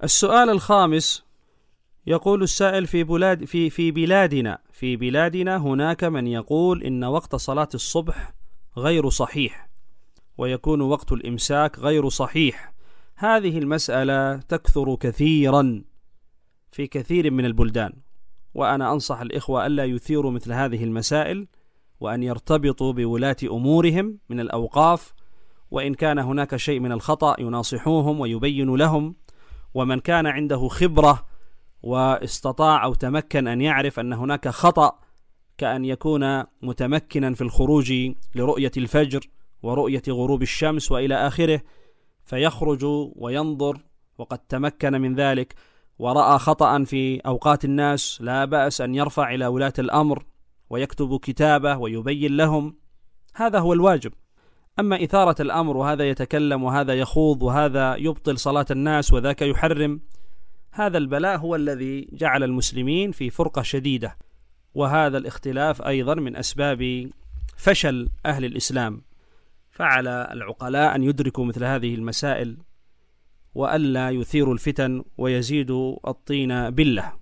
السؤال الخامس، يقول السائل: في بلادنا هناك من يقول إن وقت صلاة الصبح غير صحيح، ويكون وقت الإمساك غير صحيح. هذه المسألة تكثر كثيرا في كثير من البلدان، وأنا أنصح الإخوة ألا يثيروا مثل هذه المسائل، وأن يرتبطوا بولاة أمورهم من الأوقاف، وإن كان هناك شيء من الخطأ يناصحوهم ويبين لهم. ومن كان عنده خبرة واستطاع أو تمكن أن يعرف أن هناك خطأ، كأن يكون متمكنا في الخروج لرؤية الفجر ورؤية غروب الشمس وإلى آخره، فيخرج وينظر وقد تمكن من ذلك، ورأى خطأ في أوقات الناس، لا بأس أن يرفع إلى ولاة الأمر ويكتب كتابة ويبين لهم. هذا هو الواجب. أما إثارة الأمر، وهذا يتكلم وهذا يخوض وهذا يبطل صلاة الناس وذاك يحرم، هذا البلاء هو الذي جعل المسلمين في فرقة شديدة، وهذا الاختلاف أيضا من أسباب فشل أهل الإسلام. فعلى العقلاء أن يدركوا مثل هذه المسائل، وألا يثيروا الفتن ويزيدوا الطين بلة.